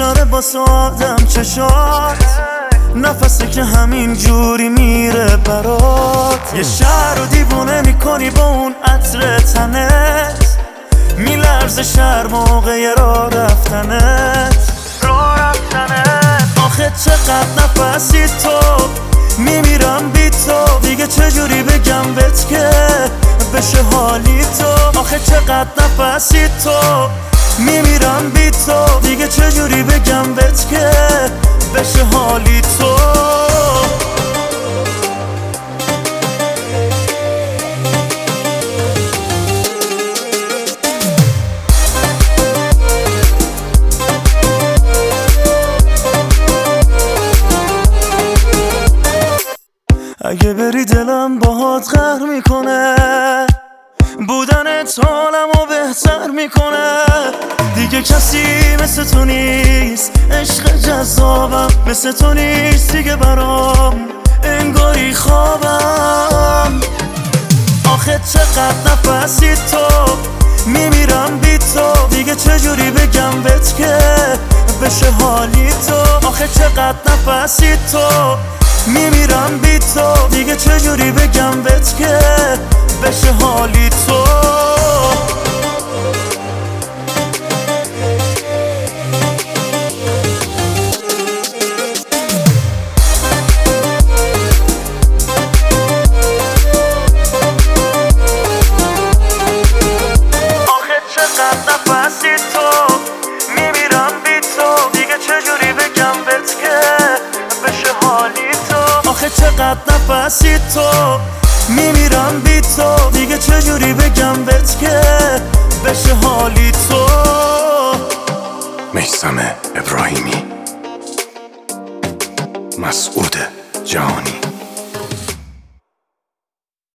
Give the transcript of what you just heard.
میذاره با آدم چشات، نفسی که همین جوری میره برات. یه شهر رو دیوونه میکنی با اون عطر تنت، میلرزه شهر موقع راه رفتنت. آخه چقدر نفسی تو، میمیرم بی تو، دیگه چجوری بگم بهت که بشه حالی تو. آخه چقدر نفسی تو، میمیرم بی تو، دیگه چجوری بگم بهت که بشه حالی تو. اگه بری دلم باهات قهر میکنه، بودنت حالمو بهتر میکنه. دیگه کسی مثل تو نیست، عشق جذابم مثل تو نیست دیگه برام، انگاری خوابم. آخه چقدر نفسی تو، میمیرم بی تو، دیگه چجوری بگم بهت که بشه حالی تو. آخه چقدر نفسی تو، میمیرم بی تو، دیگه چجوری بگم بهت که بشه حالی تو. آخه چقدر نفسی تو، میمیرم بی تو، دیگه چجوری بگم بهت که بشه حالی تو. آخه چقدر نفسی تو، میمیرم بی تو، دیگه چجوری بگم بهت که بشه حالی تو. میثم ابراهیمی، مسعود جهانی.